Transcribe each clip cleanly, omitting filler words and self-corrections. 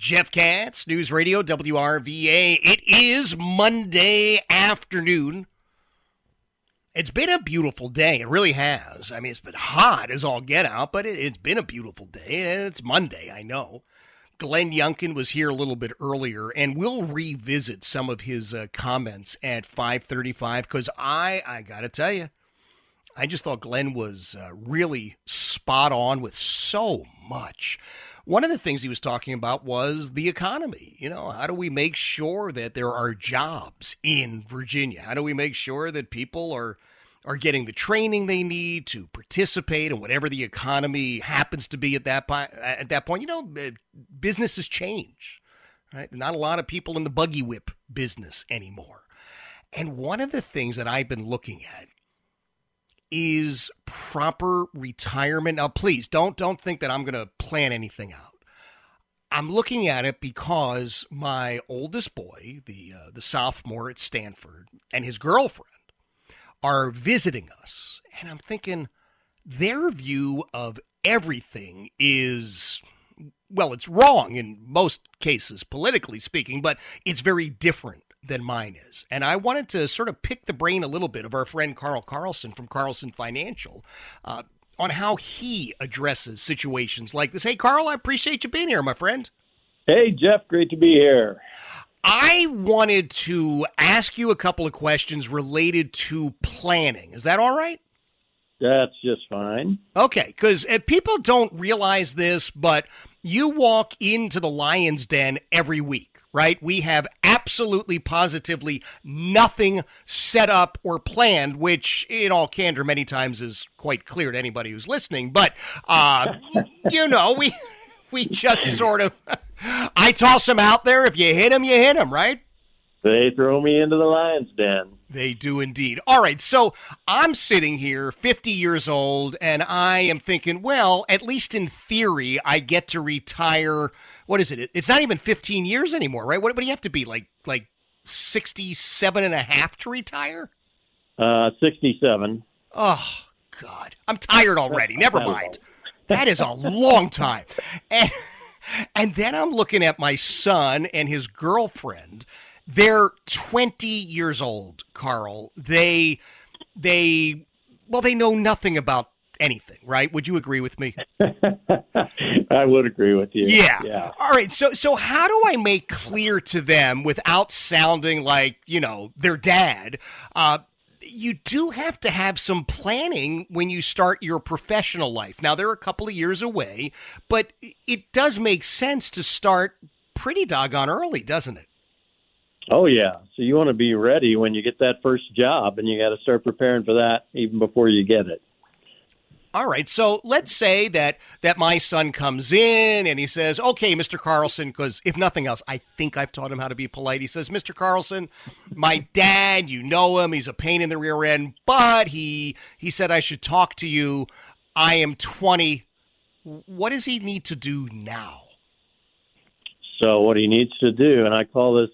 Jeff Katz, News Radio, WRVA. It is Monday afternoon. It's been a beautiful day. It really has. I mean, it's been hot as all get out, but it's been a beautiful day. It's Monday, I know. Glenn Youngkin was here a little bit earlier, and we'll revisit some of his comments at 5:35 because I got to tell you, I just thought Glenn was really spot on with so much. One of the things he was talking about was the economy. You know, how do we make sure that there are jobs in Virginia? How do we make sure that people are getting the training they need to participate in whatever the economy happens to be at that point? You know, businesses change, right? Not a lot of people in the buggy whip business anymore. And one of the things that I've been looking at is proper retirement. Now, please don't think that I'm going to plan anything out. I'm looking at it because my oldest boy, the sophomore at Stanford, and his girlfriend are visiting us. And I'm thinking their view of everything is, well, it's wrong in most cases, politically speaking, but it's very different than mine is. And I wanted to sort of pick the brain a little bit of our friend Carl Carlson from Carlson Financial on how he addresses situations like this. Hey, Carl, I appreciate you being here, my friend. Hey, Jeff, great to be here. I wanted to ask you a couple of questions related to planning. Is that all right? That's just fine. Okay, because people don't realize this, but you walk into the Lion's Den every week, right? We have absolutely, positively nothing set up or planned, which in all candor many times is quite clear to anybody who's listening. But, you know, we just sort of, I toss them out there. If you hit them, right? They throw me into the Lion's Den. They do indeed. All right, so I'm sitting here, 50 years old, and I am thinking, well, at least in theory, I get to retire. What is it? It's not even 15 years anymore, right? What do you have to be, like 67 and a half to retire? 67. Oh, God. I'm tired already. Never mind. That is a long time. And then I'm looking at my son and his girlfriend. They're 20 years old, Carl. They know nothing about anything, right? Would you agree with me? I would agree with you. Yeah. All right. So how do I make clear to them without sounding like, you know, their dad? You do have to have some planning when you start your professional life. Now, they're a couple of years away, but it does make sense to start pretty doggone early, doesn't it? Oh, yeah. So you want to be ready when you get that first job, and you got to start preparing for that even before you get it. All right. So let's say that my son comes in and he says, okay, Mr. Carlson, because if nothing else, I think I've taught him how to be polite. He says, Mr. Carlson, my dad, you know him. He's a pain in the rear end, but he said I should talk to you. I am 20. What does he need to do now? So what he needs to do, and I call this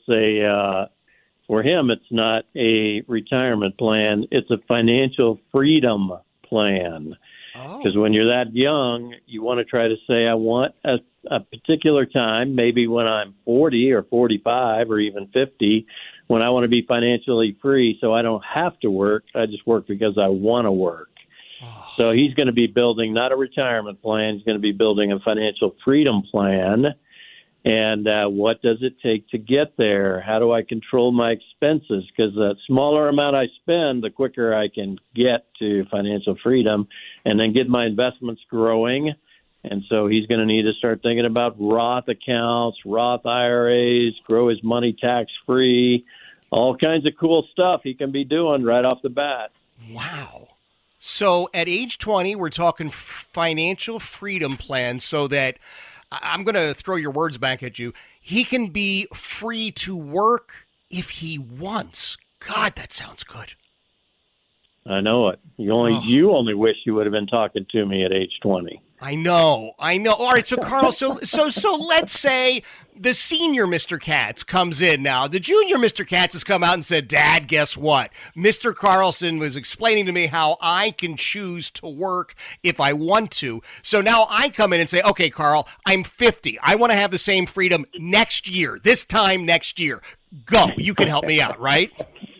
for him, it's not a retirement plan. It's a financial freedom plan. Because when you're that young, you want to try to say, I want a particular time, maybe when I'm 40 or 45 or even 50, when I want to be financially free so I don't have to work. I just work because I want to work. So he's going to be building not a retirement plan. He's going to be building a financial freedom plan. And what does it take to get there? How do I control my expenses? Because the smaller amount I spend, the quicker I can get to financial freedom and then get my investments growing. And so he's going to need to start thinking about Roth accounts, Roth IRAs, grow his money tax-free, all kinds of cool stuff he can be doing right off the bat. Wow. So at age 20, we're talking financial freedom plan so that I'm going to throw your words back at you. He can be free to work if he wants. God, that sounds good. I know it. You only wish you would have been talking to me at age 20. I know. All right, so Carl, so let's say the senior Mr. Katz comes in now. The junior Mr. Katz has come out and said, Dad, guess what? Mr. Carlson was explaining to me how I can choose to work if I want to. So now I come in and say, okay, Carl, I'm 50. I want to have the same freedom next year, this time next year. Go. You can help me out, right?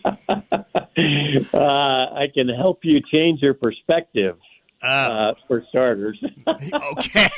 I can help you change your perspective. For starters. Okay.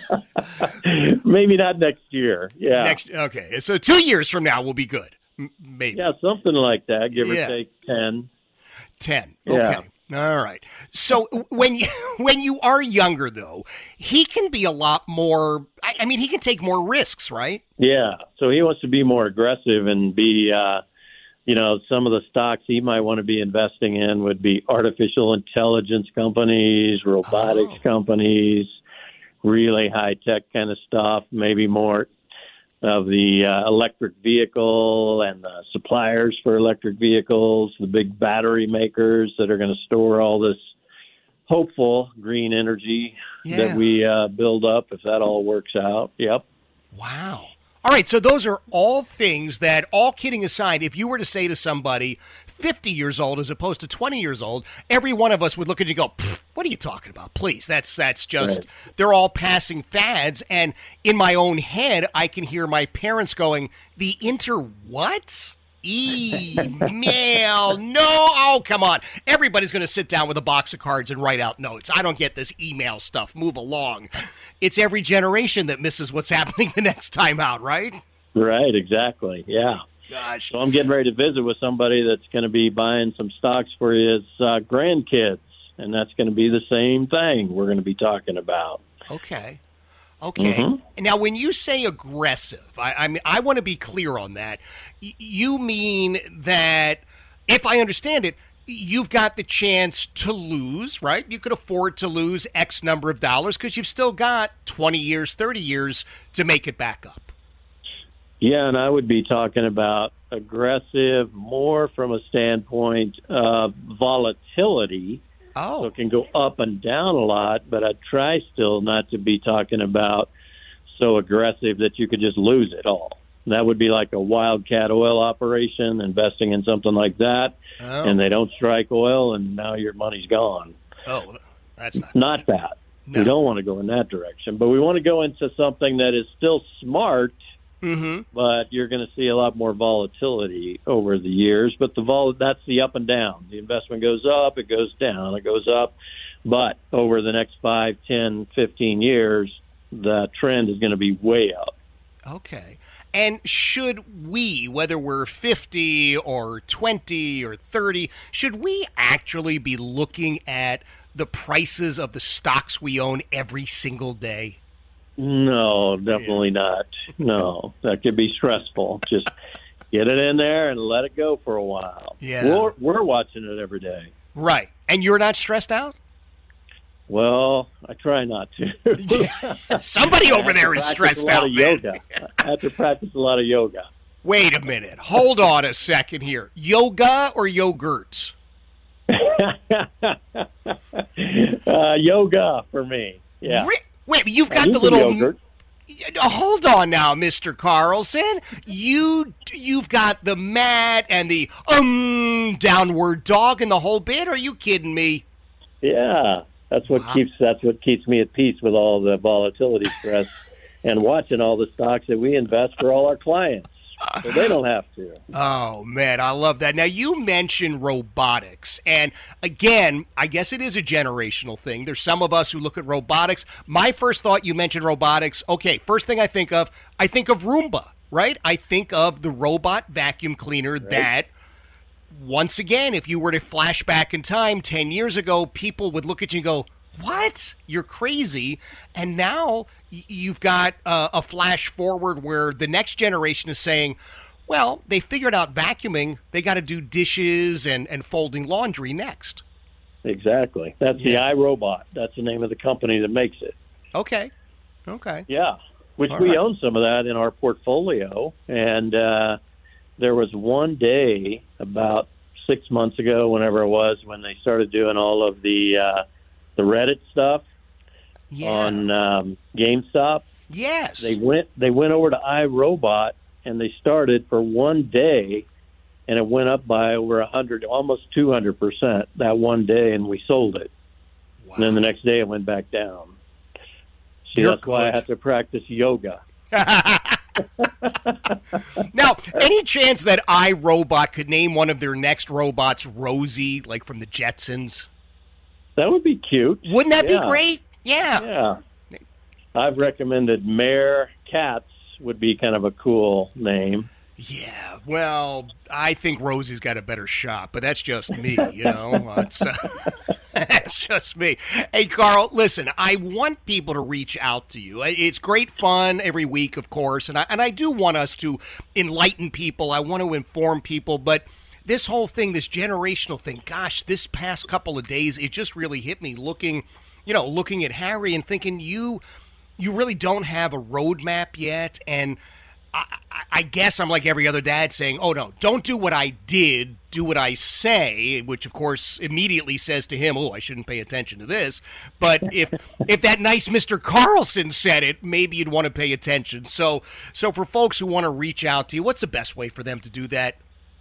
Maybe not next year. Yeah. Okay. So 2 years from now will be good. Maybe. Yeah, something like that, give or take 10. 10. Yeah. Okay. All right. So when you are younger, though, he can be a lot more. I mean, he can take more risks, right? Yeah. So he wants to be more aggressive and be. Some of the stocks he might want to be investing in would be artificial intelligence companies, robotics companies, really high tech kind of stuff. Maybe more of the electric vehicle and the suppliers for electric vehicles, the big battery makers that are going to store all this hopeful green energy that we build up if that all works out. Yep. Wow. All right, so those are all things that, all kidding aside, if you were to say to somebody 50 years old as opposed to 20 years old, every one of us would look at you and go, what are you talking about? Please, that's just, right. They're all passing fads. And in my own head, I can hear my parents going, the what? Email. No. Oh, come on. Everybody's going to sit down with a box of cards and write out notes. I don't get this email stuff. Move along. It's every generation that misses what's happening the next time out, right? Right, exactly. Yeah. Gosh. So I'm getting ready to visit with somebody that's going to be buying some stocks for his grandkids, and that's going to be the same thing we're going to be talking about. Okay. Mm-hmm. Now, when you say aggressive, I mean, I want to be clear on that. You mean that, if I understand it, you've got the chance to lose, right? You could afford to lose X number of dollars because you've still got 20 years, 30 years to make it back up. Yeah, and I would be talking about aggressive more from a standpoint of volatility. Oh. So it can go up and down a lot, but I try still not to be talking about so aggressive that you could just lose it all. That would be like a wildcat oil operation, investing in something like that, and they don't strike oil, and now your money's gone. Oh, that's not that. No. We don't want to go in that direction, but we want to go into something that is still smart, but you're going to see a lot more volatility over the years. But that's the up and down. The investment goes up, it goes down, it goes up. But over the next 5, 10, 15 years, the trend is going to be way up. Okay. And should we, whether we're 50 or 20 or 30, should we actually be looking at the prices of the stocks we own every single day? No, definitely not. No, that could be stressful. Just get it in there and let it go for a while. Yeah. We're watching it every day. Right. And you're not stressed out? Well, I try not to. Somebody over there is stressed out, man. I have to practice a lot of yoga. Wait a minute. Hold on a second here. Yoga or yogurts? Yoga for me. Yeah. Wait, you've got the little yogurt. Hold on now, Mr. Carlson. You've got the mat and the downward dog and the whole bit. Are you kidding me? Yeah. That's what keeps me at peace with all the volatility stress and watching all the stocks that we invest for all our clients. So they don't have to. Oh, man, I love that. Now, you mentioned robotics. And, again, I guess it is a generational thing. There's some of us who look at robotics. My first thought, you mentioned robotics. Okay, first thing I think of Roomba, right? I think of the robot vacuum cleaner that, once again, if you were to flash back in time 10 years ago, people would look at you and go, what? You're crazy. And now you've got a flash forward where the next generation is saying, well, they figured out vacuuming. They got to do dishes and folding laundry next. Exactly. That's the iRobot. That's the name of the company that makes it. Okay. Yeah, which we own some of that in our portfolio. And there was one day about 6 months ago, whenever it was, when they started doing all of the Reddit stuff. on GameStop. Yes. They went over to iRobot, and they started for one day, and it went up by over 100, almost 200% that one day, and we sold it. Wow. And then the next day it went back down. See, You're that's why I have to practice yoga. Now, any chance that iRobot could name one of their next robots Rosie, like from the Jetsons? That would be cute. Wouldn't that be great? Yeah. Yeah. I've recommended Mare Cats would be kind of a cool name. Yeah, well, I think Rosie's got a better shot, but that's just me, you know. That's just me. Hey, Carl, listen, I want people to reach out to you. It's great fun every week, of course, and I do want us to enlighten people. I want to inform people, but this whole thing, this generational thing, gosh, this past couple of days, it just really hit me looking at Harry and thinking you really don't have a roadmap yet, and I guess I'm like every other dad saying, oh, no, don't do what I did, do what I say, which, of course, immediately says to him, oh, I shouldn't pay attention to this. But if that nice Mr. Carlson said it, maybe you'd want to pay attention. So for folks who want to reach out to you, what's the best way for them to do that?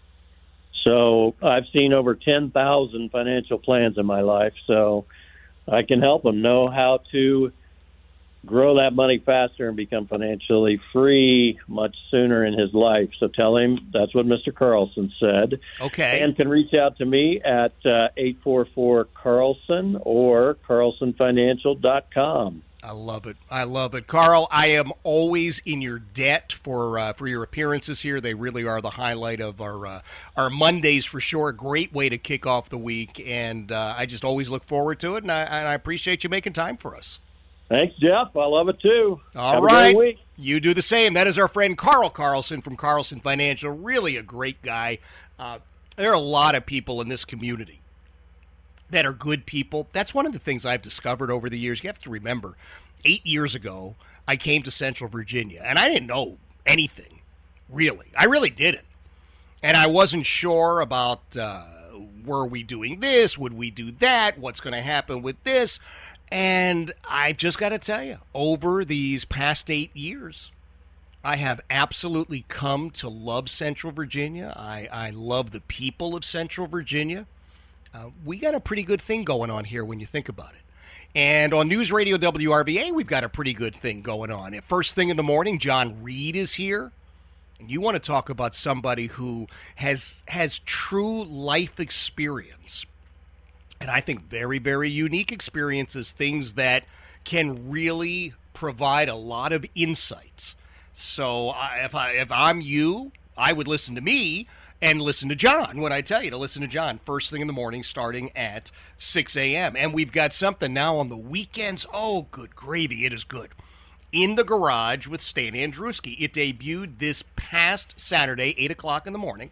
So I've seen over 10,000 financial plans in my life, so I can help them know how to grow that money faster and become financially free much sooner in his life. So tell him that's what Mr. Carlson said. Okay. And can reach out to me at 844-CARLSON or carlsonfinancial.com. I love it. I love it. Carl, I am always in your debt for your appearances here. They really are the highlight of our Mondays for sure. Great way to kick off the week, and I just always look forward to it, and I appreciate you making time for us. Thanks, Jeff. I love it, too. All right. Have a great week. You do the same. That is our friend Carl Carlson from Carlson Financial. Really a great guy. There are a lot of people in this community that are good people. That's one of the things I've discovered over the years. You have to remember, 8 years ago, I came to Central Virginia, and I didn't know anything, really. I really didn't. And I wasn't sure about, were we doing this? Would we do that? What's going to happen with this? And I've just got to tell you, over these past 8 years, I have absolutely come to love Central Virginia. I love the people of Central Virginia. We got a pretty good thing going on here when you think about it. And on News Radio WRVA, we've got a pretty good thing going on. At first thing in the morning, John Reed is here. And you want to talk about somebody who has true life experience. And I think very, very unique experiences, things that can really provide a lot of insights. So if I'm you, I would listen to me and listen to John when I tell you to listen to John first thing in the morning starting at 6 a.m. And we've got something now on the weekends. Oh, good gravy. It is good. In the Garage with Stan Andruski. It debuted this past Saturday, 8 o'clock in the morning.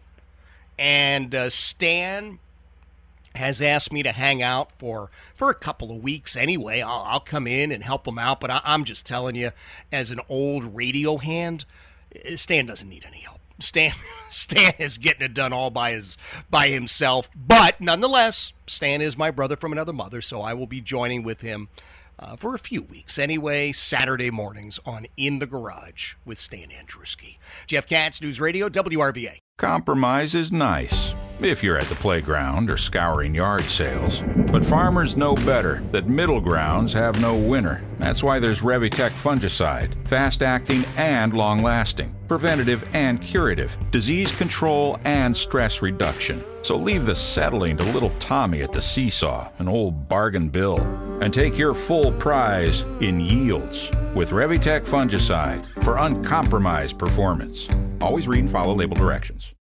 And Stan has asked me to hang out for a couple of weeks anyway. I'll come in and help him out, but I'm just telling you, as an old radio hand, Stan doesn't need any help. Stan is getting it done all by himself, but nonetheless, Stan is my brother from another mother, so I will be joining with him for a few weeks anyway, Saturday mornings on In the Garage with Stan Andruski. Jeff Katz, News Radio, WRVA. Compromise is nice if you're at the playground or scouring yard sales. But farmers know better that middle grounds have no winner. That's why there's Revitec fungicide, fast-acting and long-lasting, preventative and curative, disease control and stress reduction. So leave the settling to little Tommy at the seesaw, an old bargain bill, and take your full prize in yields with Revitec fungicide for uncompromised performance. Always read and follow label directions.